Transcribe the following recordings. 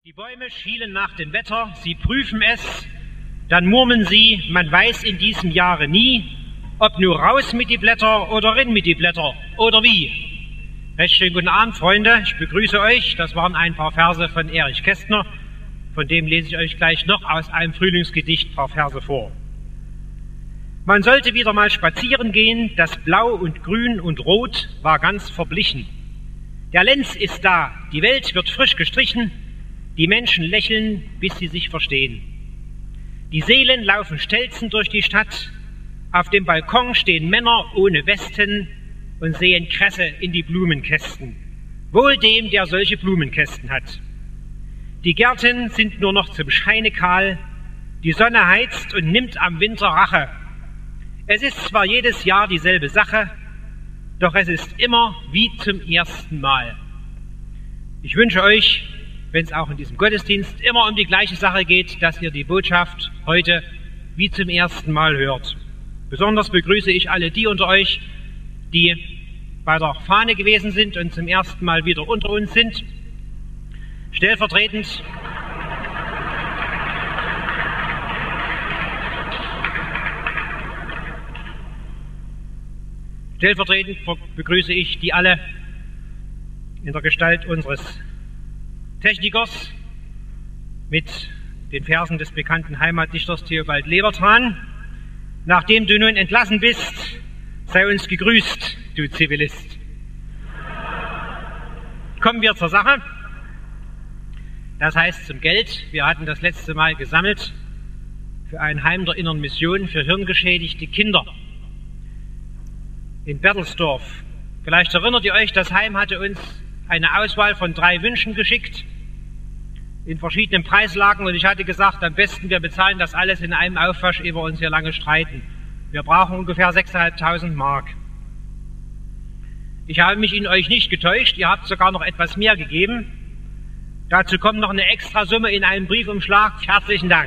Die Bäume schielen nach dem Wetter, sie prüfen es, dann murmeln sie, man weiß in diesem Jahre nie, ob nur raus mit die Blätter oder rein mit die Blätter oder wie. Recht schönen guten Abend, Freunde, ich begrüße euch. Das waren ein paar Verse von Erich Kästner, von dem lese ich euch gleich noch aus einem Frühlingsgedicht ein paar Verse vor. Man sollte wieder mal spazieren gehen, das Blau und Grün und Rot war ganz verblichen. Der Lenz ist da, die Welt wird frisch gestrichen, die Menschen lächeln, bis sie sich verstehen. Die Seelen laufen stelzen durch die Stadt, auf dem Balkon stehen Männer ohne Westen und sehen Kresse in die Blumenkästen. Wohl dem, der solche Blumenkästen hat. Die Gärten sind nur noch zum Scheine kahl, die Sonne heizt und nimmt am Winter Rache. Es ist zwar jedes Jahr dieselbe Sache, doch es ist immer wie zum ersten Mal. Ich wünsche euch, wenn es auch in diesem Gottesdienst immer um die gleiche Sache geht, dass ihr die Botschaft heute wie zum ersten Mal hört. Besonders begrüße ich alle die unter euch, die bei der Fahne gewesen sind und zum ersten Mal wieder unter uns sind. Stellvertretend begrüße ich die alle in der Gestalt unseres Technikers mit den Versen des bekannten Heimatdichters Theobald Lebertran. Nachdem du nun entlassen bist, sei uns gegrüßt, du Zivilist. Kommen wir zur Sache. Das heißt zum Geld. Wir hatten das letzte Mal gesammelt für ein Heim der Inneren Mission für hirngeschädigte Kinder in Bertelsdorf. Vielleicht erinnert ihr euch, das Heim hatte uns eine Auswahl von 3 Wünschen geschickt in verschiedenen Preislagen und ich hatte gesagt, am besten wir bezahlen das alles in einem Aufwasch, ehe wir uns hier lange streiten. Wir brauchen ungefähr 6.500 Mark. Ich habe mich in euch nicht getäuscht, ihr habt sogar noch etwas mehr gegeben. Dazu kommt noch eine Extrasumme in einem Briefumschlag. Herzlichen Dank.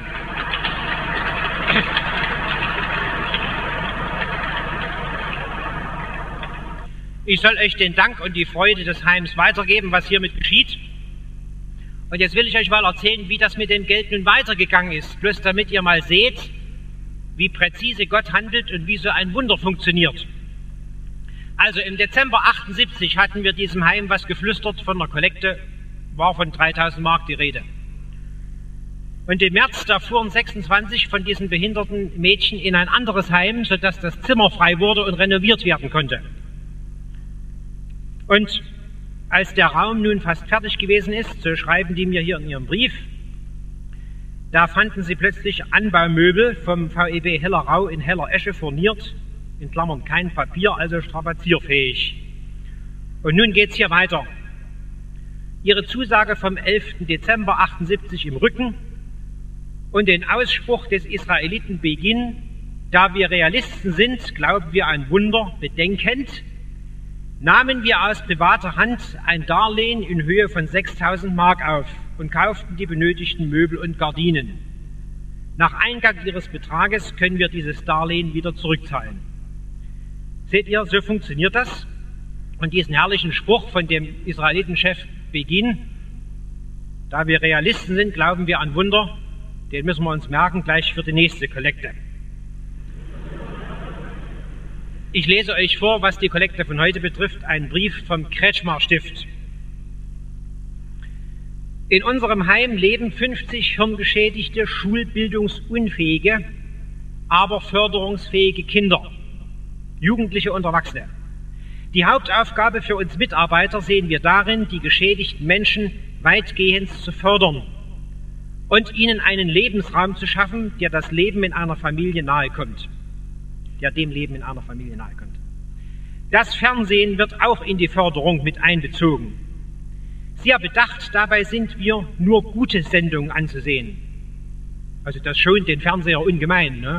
Ich soll euch den Dank und die Freude des Heims weitergeben, was hiermit geschieht. Und jetzt will ich euch mal erzählen, wie das mit dem Geld nun weitergegangen ist. Bloß damit ihr mal seht, wie präzise Gott handelt und wie so ein Wunder funktioniert. Also im Dezember 78 hatten wir diesem Heim was geflüstert von der Kollekte, war von 3.000 Mark die Rede. Und im März, da fuhren 26 von diesen behinderten Mädchen in ein anderes Heim, sodass das Zimmer frei wurde und renoviert werden konnte. Und als der Raum nun fast fertig gewesen ist, so schreiben die mir hier in ihrem Brief, da fanden sie plötzlich Anbaumöbel vom VEB Hellerau in Heller Esche furniert, in Klammern kein Papier, also strapazierfähig. Und nun geht's hier weiter. Ihre Zusage vom 11. Dezember 78 im Rücken und den Ausspruch des Israeliten Begin, da wir Realisten sind, glauben wir an Wunder, bedenkend, nahmen wir aus privater Hand ein Darlehen in Höhe von 6.000 Mark auf und kauften die benötigten Möbel und Gardinen. Nach Eingang ihres Betrages können wir dieses Darlehen wieder zurückzahlen. Seht ihr, so funktioniert das. Und diesen herrlichen Spruch von dem Israelitenchef Begin, da wir Realisten sind, glauben wir an Wunder, den müssen wir uns merken, gleich für die nächste Kollekte. Ich lese euch vor, was die Kollekte von heute betrifft, einen Brief vom Kretschmar Stift. In unserem Heim leben 50 hirngeschädigte, schulbildungsunfähige, aber förderungsfähige Kinder, Jugendliche und Erwachsene. Die Hauptaufgabe für uns Mitarbeiter sehen wir darin, die geschädigten Menschen weitgehend zu fördern und ihnen einen Lebensraum zu schaffen, der das Leben in einer Familie nahekommt. Das Fernsehen wird auch in die Förderung mit einbezogen. Sehr bedacht dabei sind wir, nur gute Sendungen anzusehen. Also das schont den Fernseher ungemein, ne?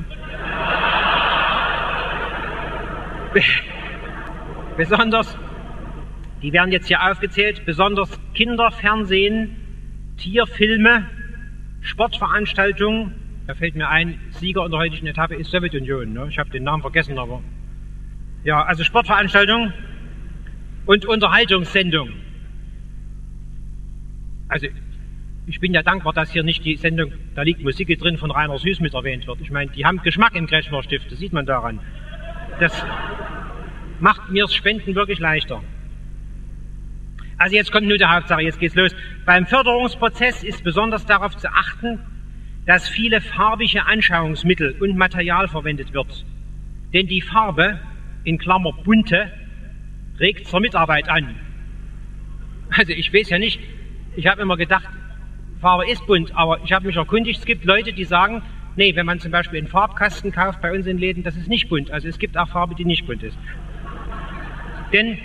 Besonders, die werden jetzt hier aufgezählt, besonders Kinderfernsehen, Tierfilme, Sportveranstaltungen. Da fällt mir ein, Sieger in der heutigen Etappe ist Sowjetunion. Ne? Ich habe den Namen vergessen, aber... Ja, also Sportveranstaltungen und Unterhaltungssendungen. Also Ich bin ja dankbar, dass hier nicht die Sendung "Da liegt Musik drin" von Rainer Süß mit erwähnt wird. Ich meine, die haben Geschmack im Kretschmer-Stift, das sieht man daran. Das macht mir das Spenden wirklich leichter. Also jetzt kommt nur die Hauptsache, jetzt geht's los. Beim Förderungsprozess ist besonders darauf zu achten, dass viele farbige Anschauungsmittel und Material verwendet wird. Denn die Farbe, in Klammer bunte, regt zur Mitarbeit an. Also ich weiß ja nicht, ich habe immer gedacht, Farbe ist bunt, aber ich habe mich erkundigt, es gibt Leute, die sagen, nee, wenn man zum Beispiel einen Farbkasten kauft bei uns in Läden, das ist nicht bunt. Also es gibt auch Farbe, die nicht bunt ist. Denn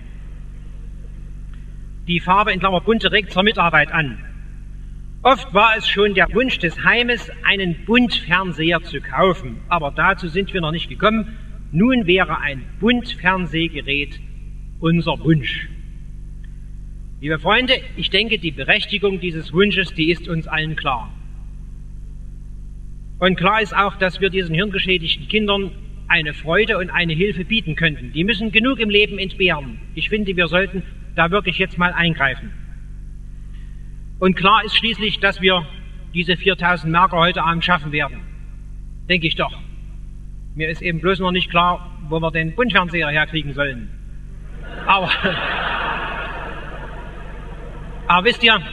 die Farbe in Klammer bunte regt zur Mitarbeit an. Oft war es schon der Wunsch des Heimes, einen Buntfernseher zu kaufen, aber dazu sind wir noch nicht gekommen. Nun wäre ein Buntfernsehgerät unser Wunsch. Liebe Freunde, ich denke, die Berechtigung dieses Wunsches, die ist uns allen klar. Und klar ist auch, dass wir diesen hirngeschädigten Kindern eine Freude und eine Hilfe bieten könnten. Die müssen genug im Leben entbehren. Ich finde, wir sollten da wirklich jetzt mal eingreifen. Und klar ist schließlich, dass wir diese 4.000 Marker heute Abend schaffen werden. Denke ich doch. Mir ist eben bloß noch nicht klar, wo wir den Buntfernseher herkriegen sollen. Aber wisst ihr,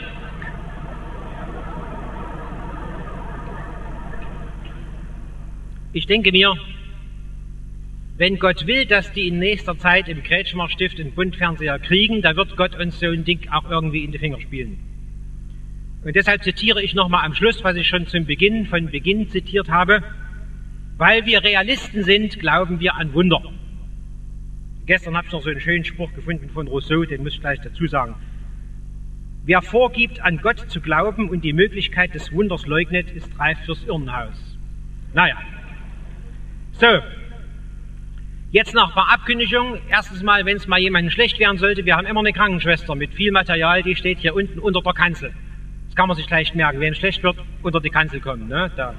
ich denke mir, wenn Gott will, dass die in nächster Zeit im Kretschmer Stift einen Buntfernseher kriegen, da wird Gott uns so ein Ding auch irgendwie in die Finger spielen. Und deshalb zitiere ich nochmal am Schluss, was ich schon von Beginn zitiert habe. Weil wir Realisten sind, glauben wir an Wunder. Gestern habe ich noch so einen schönen Spruch gefunden von Rousseau, den muss ich gleich dazu sagen. Wer vorgibt, an Gott zu glauben und die Möglichkeit des Wunders leugnet, ist reif fürs Irrenhaus. Naja. So. Jetzt noch ein paar Abkündigungen. Erstens mal, wenn es mal jemandem schlecht werden sollte, wir haben immer eine Krankenschwester mit viel Material, die steht hier unten unter der Kanzel. Das kann man sich leicht merken, wenn es schlecht wird, unter die Kanzel kommen. Ne? Da.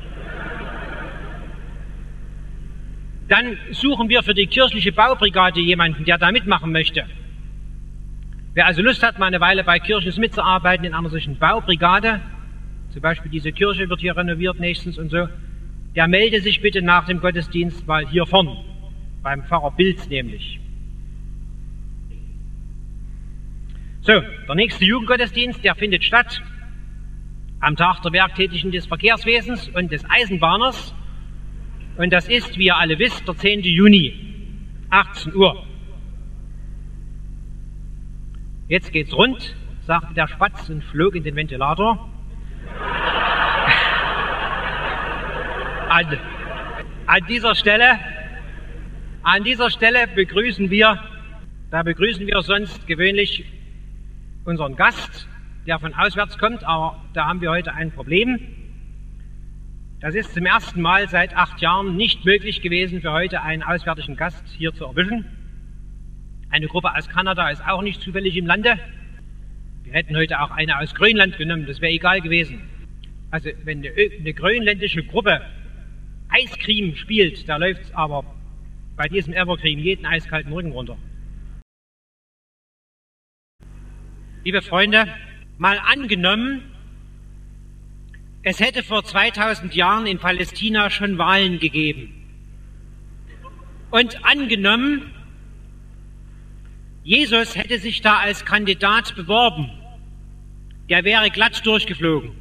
Dann suchen wir für die kirchliche Baubrigade jemanden, der da mitmachen möchte. Wer also Lust hat, mal eine Weile bei Kirchen mitzuarbeiten in einer solchen Baubrigade, zum Beispiel diese Kirche wird hier renoviert nächstens und so, der melde sich bitte nach dem Gottesdienst mal hier vorn, beim Pfarrer Bilz nämlich. So, der nächste Jugendgottesdienst, der findet statt am Tag der Werktätigen des Verkehrswesens und des Eisenbahners. Und das ist, wie ihr alle wisst, der 10. Juni, 18 Uhr. Jetzt geht's rund, sagte der Spatz und flog in den Ventilator. An dieser Stelle begrüßen wir sonst gewöhnlich unseren Gast, der von auswärts kommt, aber da haben wir heute ein Problem. Das ist zum ersten Mal seit 8 Jahren nicht möglich gewesen, für heute einen auswärtigen Gast hier zu erwischen. Eine Gruppe aus Kanada ist auch nicht zufällig im Lande. Wir hätten heute auch eine aus Grönland genommen, das wäre egal gewesen. Also wenn eine grönländische Gruppe Eiscreme spielt, da läuft es aber bei diesem Evercreme jeden eiskalten Rücken runter. Liebe Freunde, mal angenommen, es hätte vor 2000 Jahren in Palästina schon Wahlen gegeben. Und angenommen, Jesus hätte sich da als Kandidat beworben. Der wäre glatt durchgeflogen.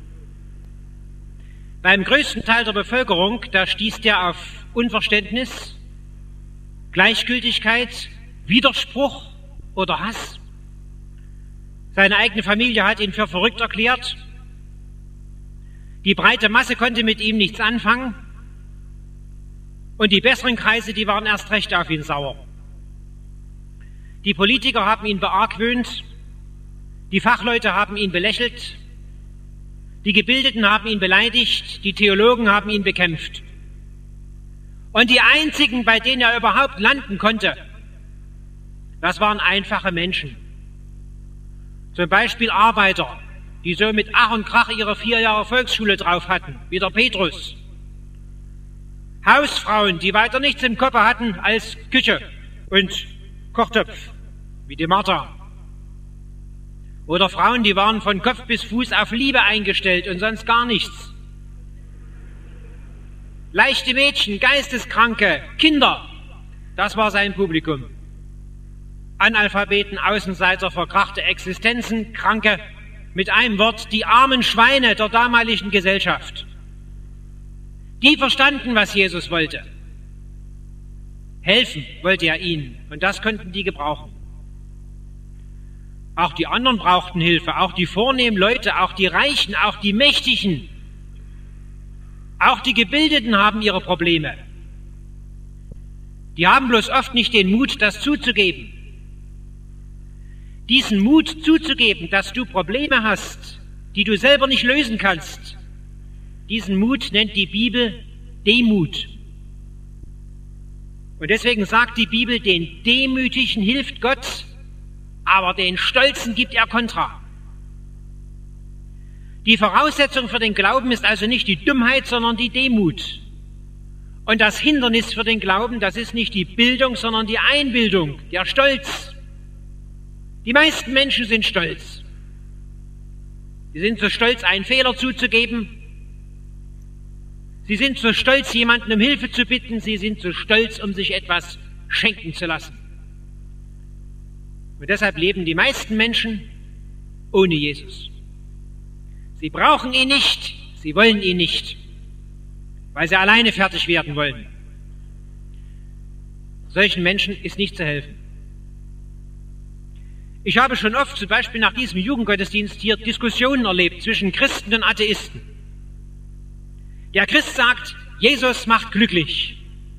Beim größten Teil der Bevölkerung, da stieß der auf Unverständnis, Gleichgültigkeit, Widerspruch oder Hass. Seine eigene Familie hat ihn für verrückt erklärt. Die breite Masse konnte mit ihm nichts anfangen. Und die besseren Kreise, die waren erst recht auf ihn sauer. Die Politiker haben ihn beargwöhnt. Die Fachleute haben ihn belächelt. Die Gebildeten haben ihn beleidigt. Die Theologen haben ihn bekämpft. Und die einzigen, bei denen er überhaupt landen konnte, das waren einfache Menschen. Zum Beispiel Arbeiter, die so mit Ach und Krach ihre 4 Jahre Volksschule drauf hatten, wie der Petrus. Hausfrauen, die weiter nichts im Kopf hatten als Küche und Kochtopf, wie die Martha. Oder Frauen, die waren von Kopf bis Fuß auf Liebe eingestellt und sonst gar nichts. Leichte Mädchen, Geisteskranke, Kinder, das war sein Publikum. Analphabeten, Außenseiter, verkrachte Existenzen, Kranke, mit einem Wort die armen Schweine der damaligen Gesellschaft. Die verstanden, was Jesus wollte. Helfen wollte er ihnen und das konnten die gebrauchen. Auch die anderen brauchten Hilfe, auch die vornehmen Leute, auch die Reichen, auch die Mächtigen, auch die Gebildeten haben ihre Probleme. Die haben bloß oft nicht den Mut, das zuzugeben. Diesen Mut zuzugeben, dass du Probleme hast, die du selber nicht lösen kannst, diesen Mut nennt die Bibel Demut. Und deswegen sagt die Bibel, den Demütigen hilft Gott, aber den Stolzen gibt er Kontra. Die Voraussetzung für den Glauben ist also nicht die Dummheit, sondern die Demut. Und das Hindernis für den Glauben, das ist nicht die Bildung, sondern die Einbildung, der Stolz. Die meisten Menschen sind stolz. Sie sind so stolz, einen Fehler zuzugeben. Sie sind so stolz, jemanden um Hilfe zu bitten. Sie sind so stolz, um sich etwas schenken zu lassen. Und deshalb leben die meisten Menschen ohne Jesus. Sie brauchen ihn nicht, sie wollen ihn nicht, weil sie alleine fertig werden wollen. Solchen Menschen ist nicht zu helfen. Ich habe schon oft, zum Beispiel nach diesem Jugendgottesdienst hier, Diskussionen erlebt zwischen Christen und Atheisten. Der Christ sagt, Jesus macht glücklich.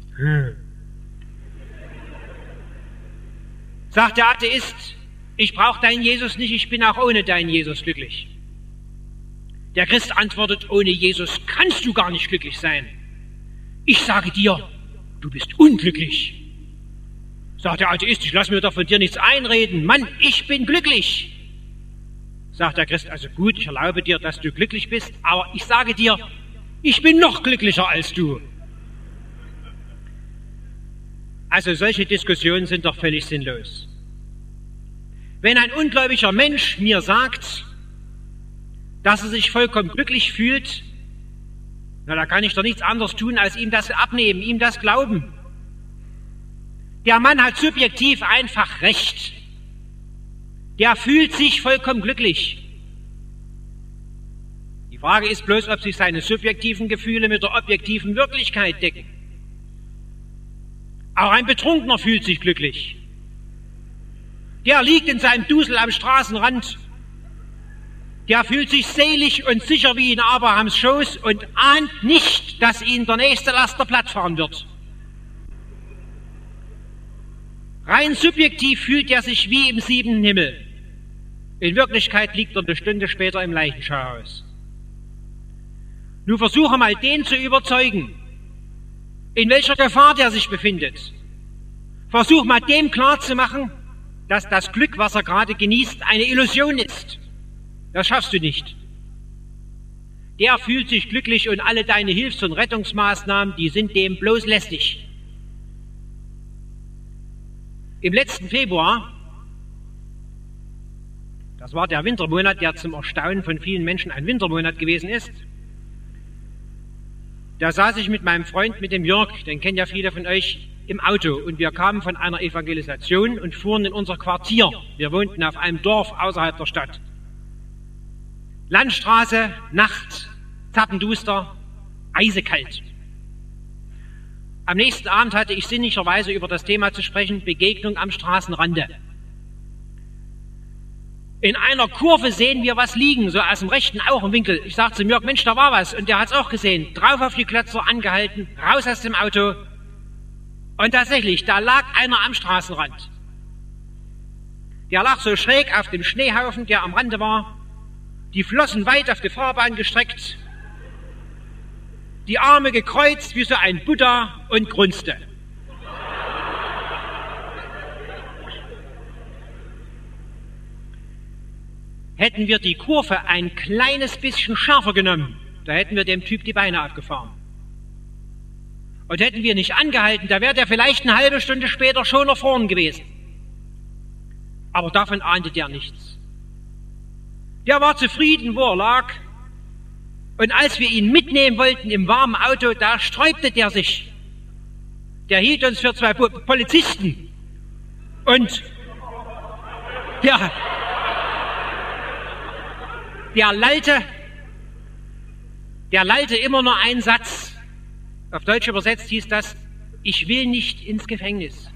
Sagt der Atheist, ich brauche deinen Jesus nicht, ich bin auch ohne deinen Jesus glücklich. Der Christ antwortet, ohne Jesus kannst du gar nicht glücklich sein. Ich sage dir, du bist unglücklich. Sagt der Atheist, ich lasse mir doch von dir nichts einreden. Mann, ich bin glücklich. Sagt der Christ, also gut, ich erlaube dir, dass du glücklich bist, aber ich sage dir, ich bin noch glücklicher als du. Also solche Diskussionen sind doch völlig sinnlos. Wenn ein ungläubiger Mensch mir sagt, dass er sich vollkommen glücklich fühlt, na, da kann ich doch nichts anderes tun, als ihm das abnehmen, ihm das glauben. Der Mann hat subjektiv einfach recht. Der fühlt sich vollkommen glücklich. Die Frage ist bloß, ob sich seine subjektiven Gefühle mit der objektiven Wirklichkeit decken. Auch ein Betrunkener fühlt sich glücklich. Der liegt in seinem Dusel am Straßenrand. Der fühlt sich selig und sicher wie in Abrahams Schoß und ahnt nicht, dass ihn der nächste Laster plattfahren wird. Rein subjektiv fühlt er sich wie im 7. Himmel. In Wirklichkeit liegt er eine Stunde später im Leichenschauhaus. Nun versuche mal, den zu überzeugen, in welcher Gefahr der sich befindet. Versuch mal, dem klarzumachen, dass das Glück, was er gerade genießt, eine Illusion ist. Das schaffst du nicht. Der fühlt sich glücklich und alle deine Hilfs- und Rettungsmaßnahmen, die sind dem bloß lästig. Im letzten Februar, das war der Wintermonat, der zum Erstaunen von vielen Menschen ein Wintermonat gewesen ist, da saß ich mit meinem Freund, mit dem Jörg, den kennen ja viele von euch, im Auto und wir kamen von einer Evangelisation und fuhren in unser Quartier. Wir wohnten auf einem Dorf außerhalb der Stadt. Landstraße, Nacht, zappenduster, eisekalt. Am nächsten Abend hatte ich sinnigerweise über das Thema zu sprechen, Begegnung am Straßenrande. In einer Kurve sehen wir was liegen, so aus dem rechten Augenwinkel. Ich sagte zu Jörg, Mensch, da war was. Und der hat's auch gesehen. Drauf auf die Klötzer, angehalten, raus aus dem Auto. Und tatsächlich, da lag einer am Straßenrand. Der lag so schräg auf dem Schneehaufen, der am Rande war. Die Flossen weit auf die Fahrbahn gestreckt. Die Arme gekreuzt wie so ein Buddha und grunzte. Hätten wir die Kurve ein kleines bisschen schärfer genommen, da hätten wir dem Typ die Beine abgefahren. Und hätten wir nicht angehalten, da wäre der vielleicht eine halbe Stunde später schon nach vorn gewesen. Aber davon ahnte der nichts. Der war zufrieden, wo er lag. Und als wir ihn mitnehmen wollten im warmen Auto, da sträubte der sich. Der hielt uns für 2 Polizisten. Und der lallte immer nur einen Satz. Auf Deutsch übersetzt hieß das: Ich will nicht ins Gefängnis.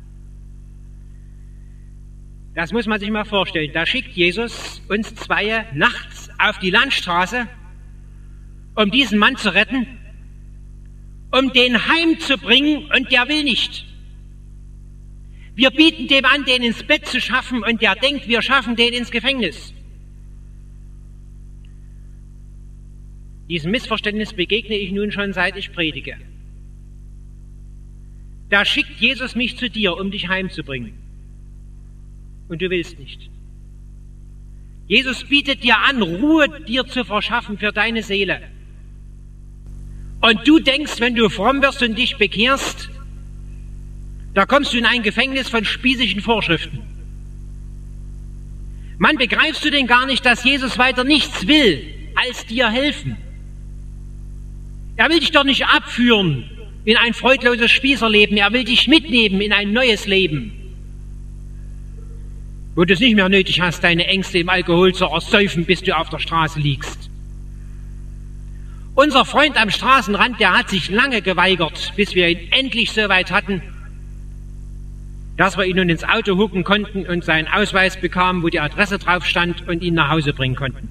Das muss man sich mal vorstellen. Da schickt Jesus uns 2 nachts auf die Landstraße, um diesen Mann zu retten, um den heimzubringen, und der will nicht. Wir bieten dem an, den ins Bett zu schaffen, und der denkt, wir schaffen den ins Gefängnis. Diesem Missverständnis begegne ich nun schon, seit ich predige. Da schickt Jesus mich zu dir, um dich heimzubringen. Und du willst nicht. Jesus bietet dir an, Ruhe dir zu verschaffen für deine Seele. Und du denkst, wenn du fromm wirst und dich bekehrst, da kommst du in ein Gefängnis von spießigen Vorschriften. Mann, begreifst du denn gar nicht, dass Jesus weiter nichts will, als dir helfen? Er will dich doch nicht abführen in ein freudloses Spießerleben. Er will dich mitnehmen in ein neues Leben, wo du es nicht mehr nötig hast, deine Ängste im Alkohol zu ersäufen, bis du auf der Straße liegst. Unser Freund am Straßenrand, der hat sich lange geweigert, bis wir ihn endlich so weit hatten, dass wir ihn nun ins Auto hucken konnten und seinen Ausweis bekamen, wo die Adresse drauf stand, und ihn nach Hause bringen konnten.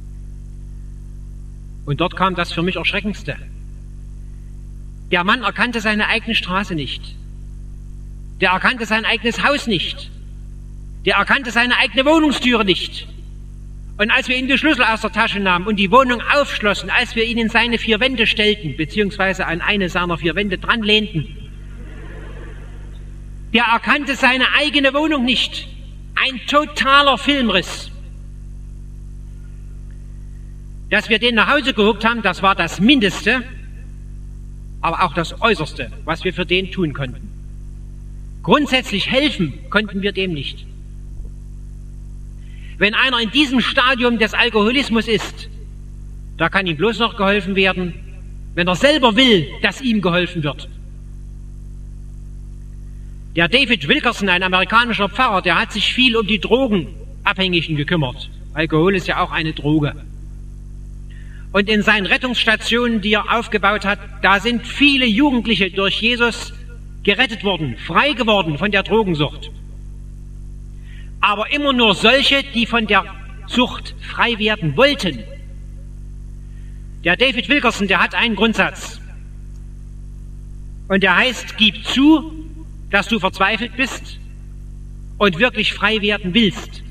Und dort kam das für mich Erschreckendste. Der Mann erkannte seine eigene Straße nicht. Der erkannte sein eigenes Haus nicht. Der erkannte seine eigene Wohnungstüre nicht. Und als wir ihm die Schlüssel aus der Tasche nahmen und die Wohnung aufschlossen, als wir ihn in seine 4 Wände stellten, beziehungsweise an eine seiner 4 Wände dran lehnten, der erkannte seine eigene Wohnung nicht. Ein totaler Filmriss. Dass wir den nach Hause gehuckt haben, das war das Mindeste, aber auch das Äußerste, was wir für den tun konnten. Grundsätzlich helfen konnten wir dem nicht. Wenn einer in diesem Stadium des Alkoholismus ist, da kann ihm bloß noch geholfen werden, wenn er selber will, dass ihm geholfen wird. Der David Wilkerson, ein amerikanischer Pfarrer, der hat sich viel um die Drogenabhängigen gekümmert. Alkohol ist ja auch eine Droge. Und in seinen Rettungsstationen, die er aufgebaut hat, da sind viele Jugendliche durch Jesus gerettet worden, frei geworden von der Drogensucht. Aber immer nur solche, die von der Sucht frei werden wollten. Der David Wilkerson, der hat einen Grundsatz. Und der heißt: Gib zu, dass du verzweifelt bist und wirklich frei werden willst.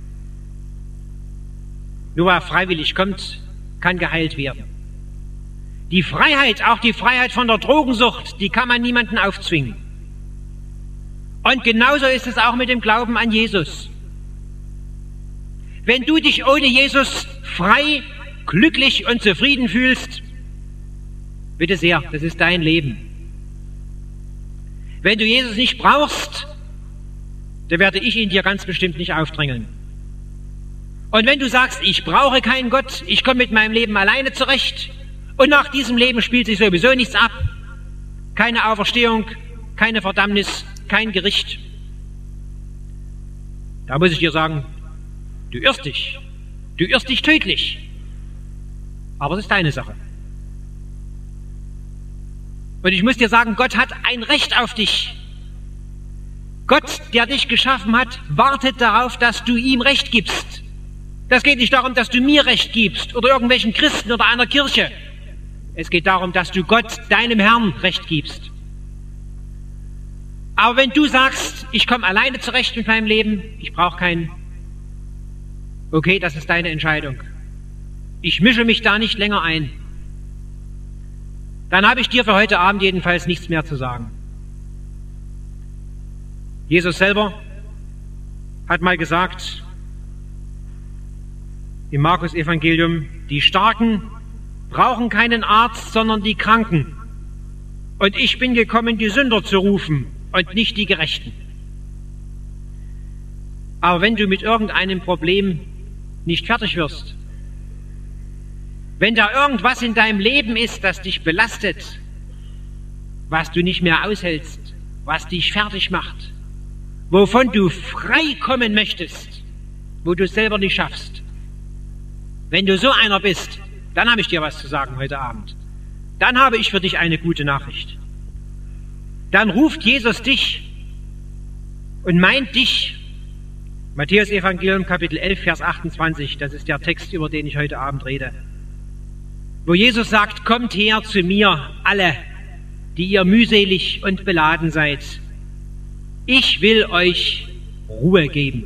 Nur wer freiwillig kommt, kann geheilt werden. Die Freiheit, auch die Freiheit von der Drogensucht, die kann man niemandem aufzwingen. Und genauso ist es auch mit dem Glauben an Jesus. Wenn du dich ohne Jesus frei, glücklich und zufrieden fühlst, bitte sehr, das ist dein Leben. Wenn du Jesus nicht brauchst, dann werde ich ihn dir ganz bestimmt nicht aufdrängeln. Und wenn du sagst, ich brauche keinen Gott, ich komme mit meinem Leben alleine zurecht und nach diesem Leben spielt sich sowieso nichts ab, keine Auferstehung, keine Verdammnis, kein Gericht, da muss ich dir sagen, du irrst dich tödlich, aber es ist deine Sache. Und ich muss dir sagen, Gott hat ein Recht auf dich. Gott, der dich geschaffen hat, wartet darauf, dass du ihm Recht gibst. Das geht nicht darum, dass du mir Recht gibst oder irgendwelchen Christen oder einer Kirche. Es geht darum, dass du Gott, deinem Herrn, Recht gibst. Aber wenn du sagst, ich komme alleine zurecht mit meinem Leben, ich brauche keinen, okay, das ist deine Entscheidung. Ich mische mich da nicht länger ein. Dann habe ich dir für heute Abend jedenfalls nichts mehr zu sagen. Jesus selber hat mal gesagt, im Markus-Evangelium, die Starken brauchen keinen Arzt, sondern die Kranken. Und ich bin gekommen, die Sünder zu rufen und nicht die Gerechten. Aber wenn du mit irgendeinem Problem nicht fertig wirst, wenn da irgendwas in deinem Leben ist, das dich belastet, was du nicht mehr aushältst, was dich fertig macht, wovon du frei kommen möchtest, wo du es selber nicht schaffst. Wenn du so einer bist, dann habe ich dir was zu sagen heute Abend. Dann habe ich für dich eine gute Nachricht. Dann ruft Jesus dich und meint dich. Matthäus Evangelium Kapitel 11, Vers 28, das ist der Text, über den ich heute Abend rede. Wo Jesus sagt, kommt her zu mir alle, die ihr mühselig und beladen seid. Ich will euch Ruhe geben.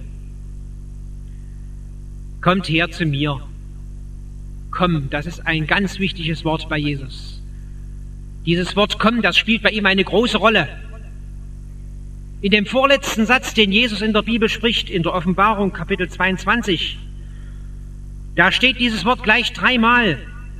Kommt her zu mir. Komm, das ist ein ganz wichtiges Wort bei Jesus. Dieses Wort komm, das spielt bei ihm eine große Rolle. In dem vorletzten Satz, den Jesus in der Bibel spricht, in der Offenbarung Kapitel 22, da steht dieses Wort gleich 3-mal.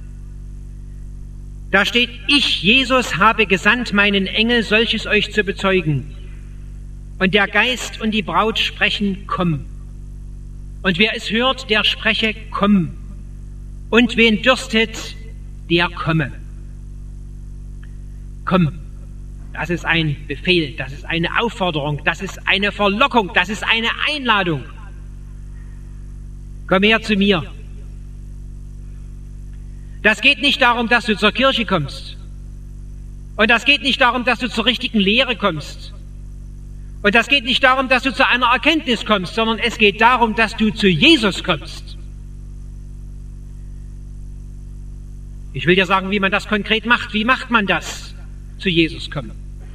Da steht, ich, Jesus, habe gesandt meinen Engel, solches euch zu bezeugen. Und der Geist und die Braut sprechen, komm. Und wer es hört, der spreche, komm. Und wen dürstet, der komme. Komm. Das ist ein Befehl, das ist eine Aufforderung, das ist eine Verlockung, das ist eine Einladung. Komm her zu mir. Das geht nicht darum, dass du zur Kirche kommst. Und das geht nicht darum, dass du zur richtigen Lehre kommst. Und das geht nicht darum, dass du zu einer Erkenntnis kommst, sondern es geht darum, dass du zu Jesus kommst. Ich will dir sagen, wie man das konkret macht. Wie macht man das? Zu Jesus kommen.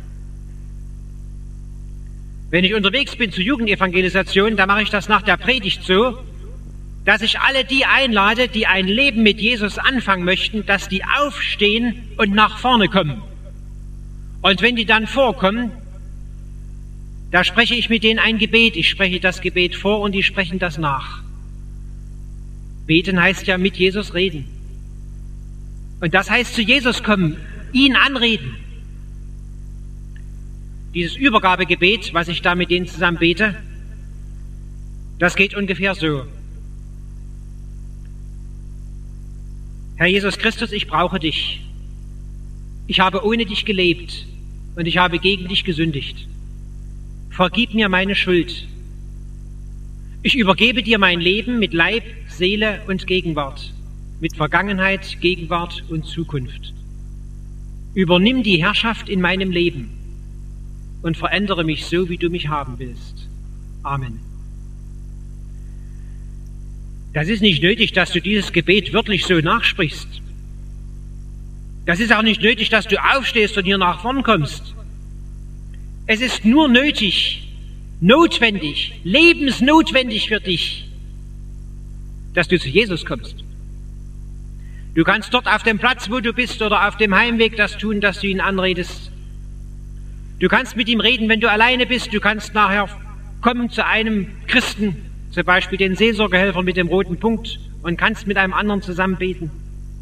Wenn ich unterwegs bin zur Jugendevangelisation, dann mache ich das nach der Predigt so, dass ich alle die einlade, die ein Leben mit Jesus anfangen möchten, dass die aufstehen und nach vorne kommen. Und wenn die dann vorkommen, da spreche ich mit denen ein Gebet. Ich spreche das Gebet vor und die sprechen das nach. Beten heißt ja mit Jesus reden. Und das heißt zu Jesus kommen, ihn anreden. Dieses Übergabegebet, was ich da mit denen zusammen bete, das geht ungefähr so. Herr Jesus Christus, ich brauche dich. Ich habe ohne dich gelebt und ich habe gegen dich gesündigt. Vergib mir meine Schuld. Ich übergebe dir mein Leben mit Leib, Seele und Gegenwart, mit Vergangenheit, Gegenwart und Zukunft. Übernimm die Herrschaft in meinem Leben und verändere mich so, wie du mich haben willst. Amen. Das ist nicht nötig, dass du dieses Gebet wirklich so nachsprichst. Das ist auch nicht nötig, dass du aufstehst und hier nach vorn kommst. Es ist nur notwendig, lebensnotwendig für dich, dass du zu Jesus kommst. Du kannst dort auf dem Platz, wo du bist, oder auf dem Heimweg das tun, dass du ihn anredest. Du kannst mit ihm reden, wenn du alleine bist. Du kannst nachher kommen zu einem Christen, zum Beispiel den Seelsorgehelfer mit dem roten Punkt, und kannst mit einem anderen zusammen beten.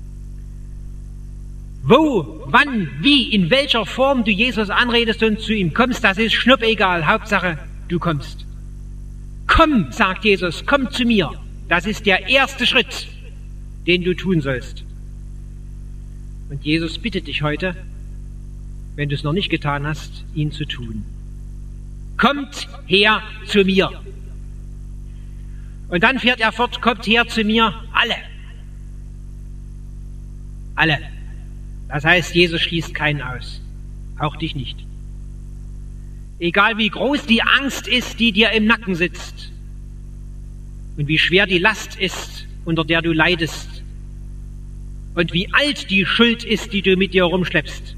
Wo, wann, wie, in welcher Form du Jesus anredest und zu ihm kommst, das ist schnuppegal. Hauptsache, du kommst. Komm, sagt Jesus, komm zu mir. Das ist der erste Schritt, den du tun sollst. Und Jesus bittet dich heute, wenn du es noch nicht getan hast, ihn zu tun. Kommt her zu mir. Und dann fährt er fort, kommt her zu mir, alle. Alle. Das heißt, Jesus schließt keinen aus. Auch dich nicht. Egal wie groß die Angst ist, die dir im Nacken sitzt. Und wie schwer die Last ist, unter der du leidest. Und wie alt die Schuld ist, die du mit dir rumschleppst.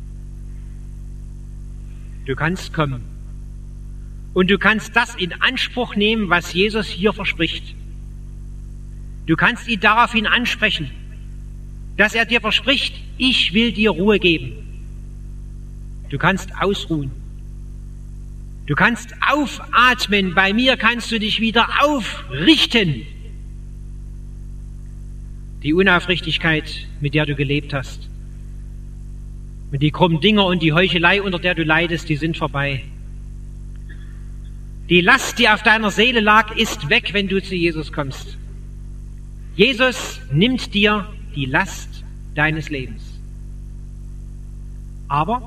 Du kannst kommen. Und du kannst das in Anspruch nehmen, was Jesus hier verspricht. Du kannst ihn daraufhin ansprechen, dass er dir verspricht, ich will dir Ruhe geben. Du kannst ausruhen. Du kannst aufatmen. Bei mir kannst du dich wieder aufrichten. Die Unaufrichtigkeit, mit der du gelebt hast, und die krummen Dinger und die Heuchelei, unter der du leidest, die sind vorbei. Die Last, die auf deiner Seele lag, ist weg, wenn du zu Jesus kommst. Jesus nimmt dir die Last deines Lebens. Aber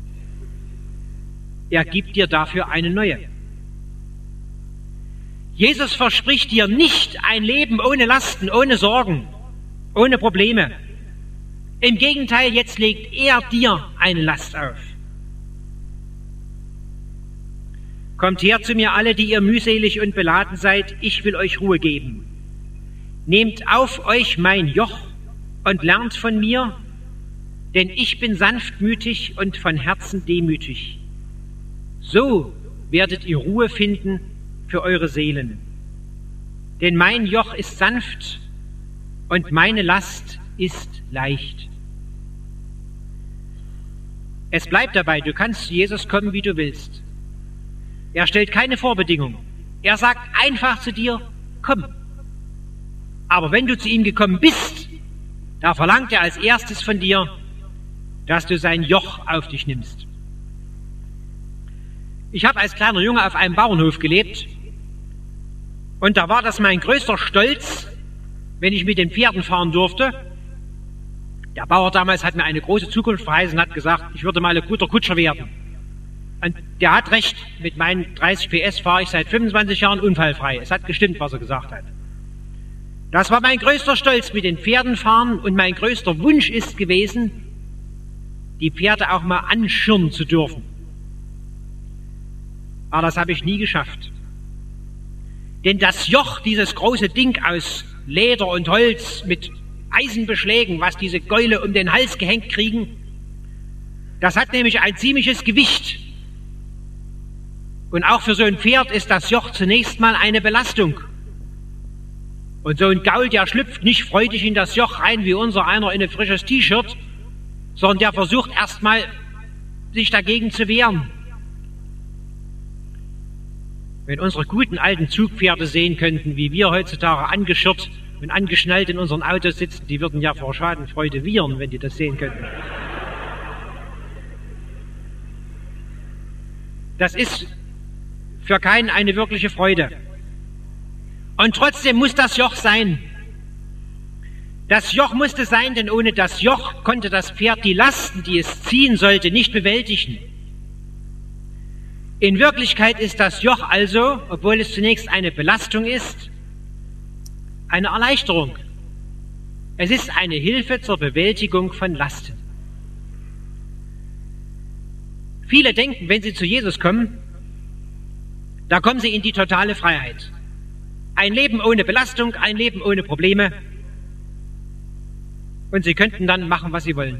er gibt dir dafür eine neue. Jesus verspricht dir nicht ein Leben ohne Lasten, ohne Sorgen, ohne Probleme. Im Gegenteil, jetzt legt er dir eine Last auf. Kommt her zu mir alle, die ihr mühselig und beladen seid, ich will euch Ruhe geben. Nehmt auf euch mein Joch und lernt von mir, denn ich bin sanftmütig und von Herzen demütig. So werdet ihr Ruhe finden für eure Seelen. Denn mein Joch ist sanft und meine Last ist leicht. Es bleibt dabei, du kannst zu Jesus kommen, wie du willst. Er stellt keine Vorbedingungen. Er sagt einfach zu dir, komm. Aber wenn du zu ihm gekommen bist, da verlangt er als erstes von dir, dass du sein Joch auf dich nimmst. Ich habe als kleiner Junge auf einem Bauernhof gelebt und da war das mein größter Stolz, wenn ich mit den Pferden fahren durfte. Der Bauer damals hat mir eine große Zukunft verheißen und hat gesagt, ich würde mal ein guter Kutscher werden. Und der hat recht, mit meinen 30 PS fahre ich seit 25 Jahren unfallfrei. Es hat gestimmt, was er gesagt hat. Das war mein größter Stolz, mit den Pferden fahren, und mein größter Wunsch ist gewesen, die Pferde auch mal anschirren zu dürfen. Aber das habe ich nie geschafft. Denn das Joch, dieses große Ding aus Leder und Holz mit Eisenbeschlägen, was diese Gäule um den Hals gehängt kriegen, das hat nämlich ein ziemliches Gewicht. Und auch für so ein Pferd ist das Joch zunächst mal eine Belastung. Und so ein Gaul, der schlüpft nicht freudig in das Joch rein, wie unser einer in ein frisches T-Shirt, sondern der versucht erstmal, sich dagegen zu wehren. Wenn unsere guten alten Zugpferde sehen könnten, wie wir heutzutage angeschirrt und angeschnallt in unseren Autos sitzen, die würden ja vor Schadenfreude wiehern, wenn die das sehen könnten. Das ist für keinen eine wirkliche Freude. Und trotzdem muss das Joch sein. Das Joch musste sein, denn ohne das Joch konnte das Pferd die Lasten, die es ziehen sollte, nicht bewältigen. In Wirklichkeit ist das Joch also, obwohl es zunächst eine Belastung ist, eine Erleichterung. Es ist eine Hilfe zur Bewältigung von Lasten. Viele denken, wenn sie zu Jesus kommen, da kommen sie in die totale Freiheit. Ein Leben ohne Belastung, ein Leben ohne Probleme. Und sie könnten dann machen, was sie wollen.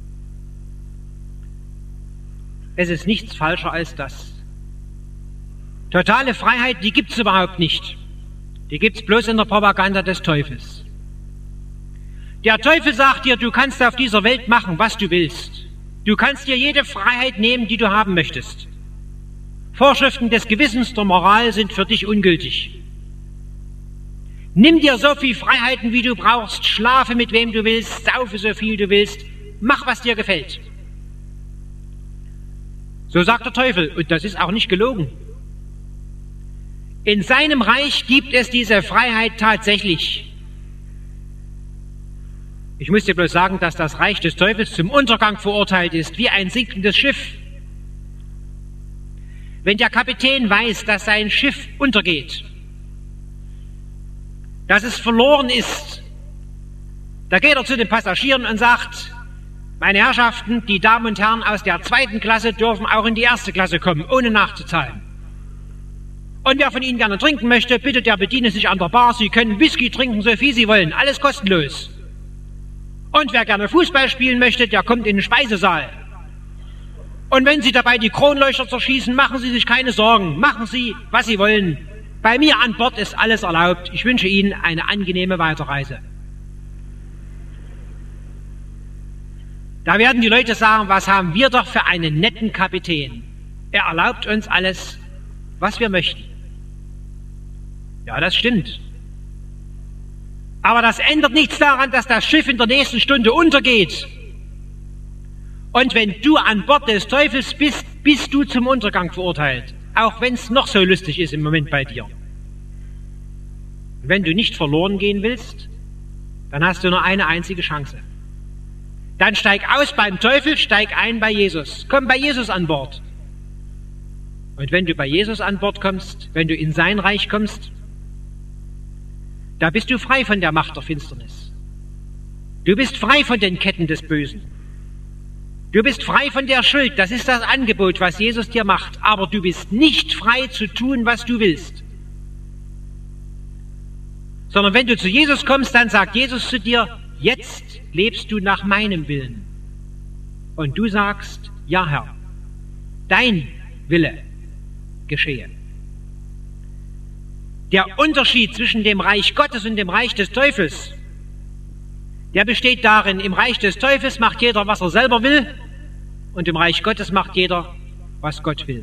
Es ist nichts falscher als das. Totale Freiheit, die gibt's überhaupt nicht. Die gibt's bloß in der Propaganda des Teufels. Der Teufel sagt dir, du kannst auf dieser Welt machen, was du willst. Du kannst dir jede Freiheit nehmen, die du haben möchtest. Vorschriften des Gewissens, der Moral sind für dich ungültig. Nimm dir so viel Freiheiten, wie du brauchst, schlafe mit wem du willst, saufe so viel du willst, mach, was dir gefällt. So sagt der Teufel, und das ist auch nicht gelogen. In seinem Reich gibt es diese Freiheit tatsächlich. Ich muss dir bloß sagen, dass das Reich des Teufels zum Untergang verurteilt ist, wie ein sinkendes Schiff. Wenn der Kapitän weiß, dass sein Schiff untergeht, dass es verloren ist, da geht er zu den Passagieren und sagt, meine Herrschaften, die Damen und Herren aus der 2. Klasse dürfen auch in die 1. Klasse kommen, ohne nachzuzahlen. Und wer von Ihnen gerne trinken möchte, bitte, der bediene sich an der Bar. Sie können Whisky trinken, so viel Sie wollen, alles kostenlos. Und wer gerne Fußball spielen möchte, der kommt in den Speisesaal. Und wenn Sie dabei die Kronleuchter zerschießen, machen Sie sich keine Sorgen. Machen Sie, was Sie wollen. Bei mir an Bord ist alles erlaubt. Ich wünsche Ihnen eine angenehme Weiterreise. Da werden die Leute sagen, was haben wir doch für einen netten Kapitän. Er erlaubt uns alles, was wir möchten. Ja, das stimmt. Aber das ändert nichts daran, dass das Schiff in der nächsten Stunde untergeht. Und wenn du an Bord des Teufels bist, bist du zum Untergang verurteilt. Auch wenn es noch so lustig ist im Moment bei dir. Und wenn du nicht verloren gehen willst, dann hast du nur eine einzige Chance. Dann steig aus beim Teufel, steig ein bei Jesus. Komm bei Jesus an Bord. Und wenn du bei Jesus an Bord kommst, wenn du in sein Reich kommst, da bist du frei von der Macht der Finsternis. Du bist frei von den Ketten des Bösen. Du bist frei von der Schuld. Das ist das Angebot, was Jesus dir macht. Aber du bist nicht frei zu tun, was du willst. Sondern wenn du zu Jesus kommst, dann sagt Jesus zu dir, jetzt lebst du nach meinem Willen. Und du sagst, ja Herr, dein Wille geschehe. Der Unterschied zwischen dem Reich Gottes und dem Reich des Teufels, der besteht darin, im Reich des Teufels macht jeder, was er selber will, und im Reich Gottes macht jeder, was Gott will.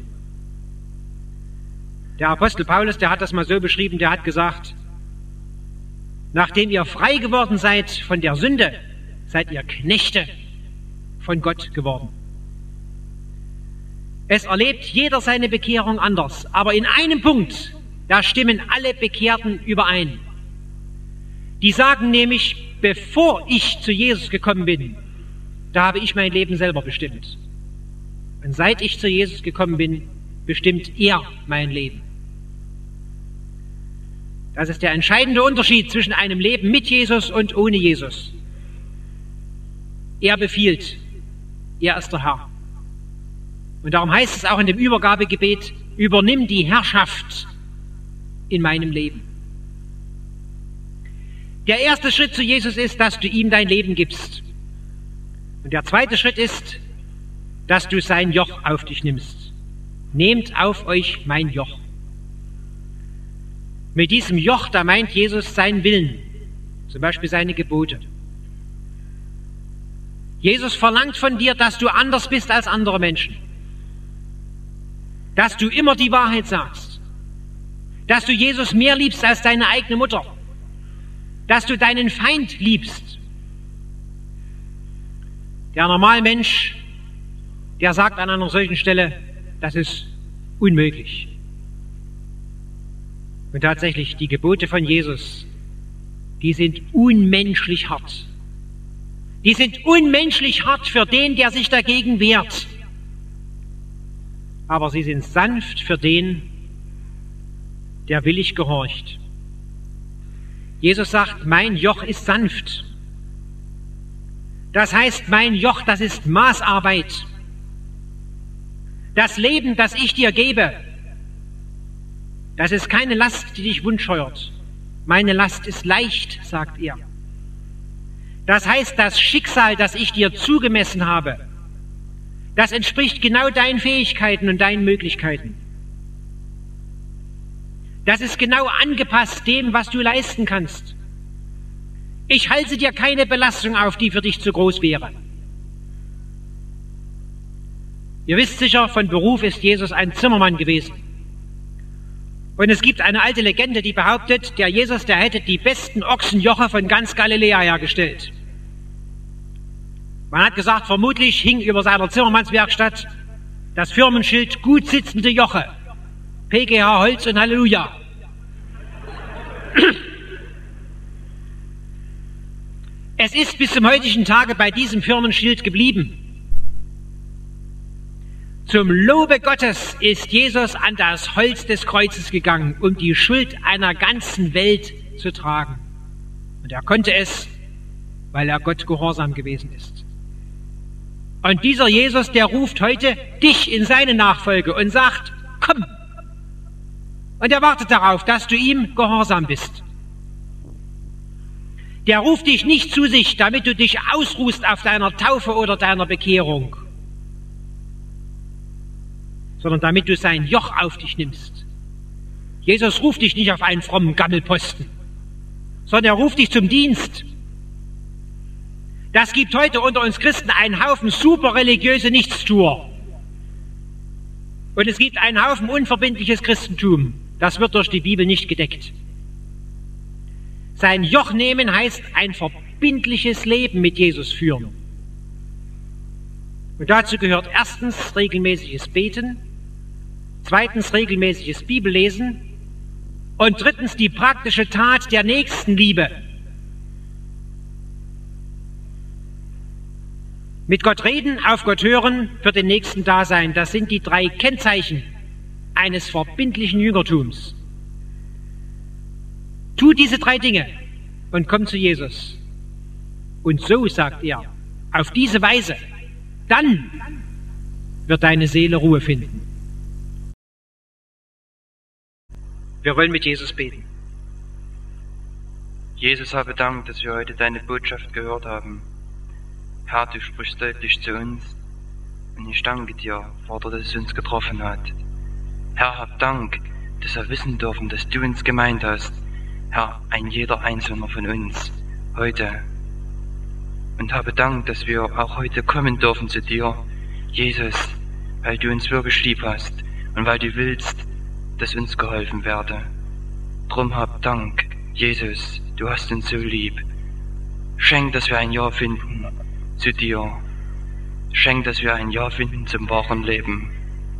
Der Apostel Paulus, der hat das mal so beschrieben, der hat gesagt, nachdem ihr frei geworden seid von der Sünde, seid ihr Knechte von Gott geworden. Es erlebt jeder seine Bekehrung anders, aber in einem Punkt, da stimmen alle Bekehrten überein. Die sagen nämlich, bevor ich zu Jesus gekommen bin, da habe ich mein Leben selber bestimmt. Und seit ich zu Jesus gekommen bin, bestimmt er mein Leben. Das ist der entscheidende Unterschied zwischen einem Leben mit Jesus und ohne Jesus. Er befiehlt, er ist der Herr. Und darum heißt es auch in dem Übergabegebet, übernimm die Herrschaft in meinem Leben. Der erste Schritt zu Jesus ist, dass du ihm dein Leben gibst. Und der zweite Schritt ist, dass du sein Joch auf dich nimmst. Nehmt auf euch mein Joch. Mit diesem Joch, da meint Jesus seinen Willen, zum Beispiel seine Gebote. Jesus verlangt von dir, dass du anders bist als andere Menschen. Dass du immer die Wahrheit sagst. Dass du Jesus mehr liebst als deine eigene Mutter. Dass du deinen Feind liebst. Der Normalmensch, der sagt an einer solchen Stelle, das ist unmöglich. Und tatsächlich, die Gebote von Jesus, die sind unmenschlich hart. Die sind unmenschlich hart für den, der sich dagegen wehrt. Aber sie sind sanft für den, der willig gehorcht. Jesus sagt, mein Joch ist sanft. Das heißt, mein Joch, das ist Maßarbeit. Das Leben, das ich dir gebe, das ist keine Last, die dich wundscheuert. Meine Last ist leicht, sagt er. Das heißt, das Schicksal, das ich dir zugemessen habe, das entspricht genau deinen Fähigkeiten und deinen Möglichkeiten. Das ist genau angepasst dem, was du leisten kannst. Ich halte dir keine Belastung auf, die für dich zu groß wäre. Ihr wisst sicher, von Beruf ist Jesus ein Zimmermann gewesen. Und es gibt eine alte Legende, die behauptet, der Jesus, der hätte die besten Ochsenjoche von ganz Galiläa hergestellt. Man hat gesagt, vermutlich hing über seiner Zimmermannswerkstatt das Firmenschild gut sitzende Joche. PGH Holz und Halleluja. Es ist bis zum heutigen Tage bei diesem Firmenschild geblieben. Zum Lobe Gottes ist Jesus an das Holz des Kreuzes gegangen, um die Schuld einer ganzen Welt zu tragen. Und er konnte es, weil er Gott gehorsam gewesen ist. Und dieser Jesus, der ruft heute dich in seine Nachfolge und sagt, komm. Und er wartet darauf, dass du ihm gehorsam bist. Der ruft dich nicht zu sich, damit du dich ausruhst auf deiner Taufe oder deiner Bekehrung, sondern damit du sein Joch auf dich nimmst. Jesus ruft dich nicht auf einen frommen Gammelposten, sondern er ruft dich zum Dienst. Das gibt heute unter uns Christen einen Haufen super religiöse Nichtstuer. Und es gibt einen Haufen unverbindliches Christentum. Das wird durch die Bibel nicht gedeckt. Sein Joch nehmen heißt ein verbindliches Leben mit Jesus führen. Und dazu gehört erstens regelmäßiges Beten, zweitens regelmäßiges Bibellesen und drittens die praktische Tat der Nächstenliebe. Mit Gott reden, auf Gott hören, für den Nächsten da sein, das sind die 3 Kennzeichen eines verbindlichen Jüngertums. Tu diese 3 Dinge und komm zu Jesus. Und so, sagt er, auf diese Weise, dann wird deine Seele Ruhe finden. Wir wollen mit Jesus beten. Jesus, habe Dank, dass wir heute deine Botschaft gehört haben. Herr, du sprichst deutlich zu uns und ich danke dir, Vater, dass es uns getroffen hat. Herr, hab Dank, dass wir wissen dürfen, dass du uns gemeint hast, Herr, ein jeder Einzelner von uns, heute. Und habe Dank, dass wir auch heute kommen dürfen zu dir, Jesus, weil du uns wirklich lieb hast und weil du willst, dass uns geholfen werde. Drum hab Dank, Jesus, du hast uns so lieb. Schenk, dass wir ein Ja finden zu dir. Schenk, dass wir ein Ja finden zum wahren Leben.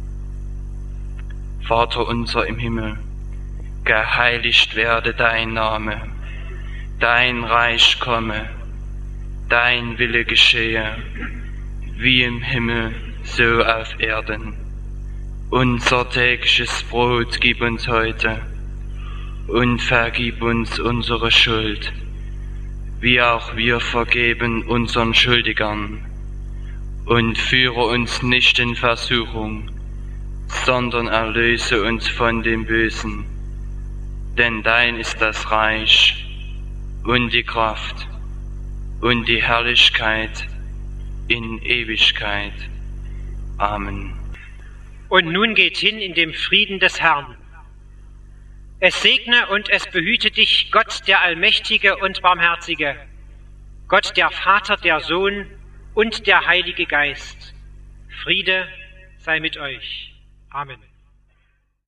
Vater unser im Himmel, geheiligt werde dein Name, dein Reich komme, dein Wille geschehe, wie im Himmel, so auf Erden. Unser tägliches Brot gib uns heute und vergib uns unsere Schuld, wie auch wir vergeben unseren Schuldigern. Und führe uns nicht in Versuchung, sondern erlöse uns von dem Bösen. Denn dein ist das Reich und die Kraft und die Herrlichkeit in Ewigkeit. Amen. Und nun geht hin in dem Frieden des Herrn. Es segne und es behüte dich Gott, der Allmächtige und Barmherzige, Gott, der Vater, der Sohn und der Heilige Geist. Friede sei mit euch. Amen.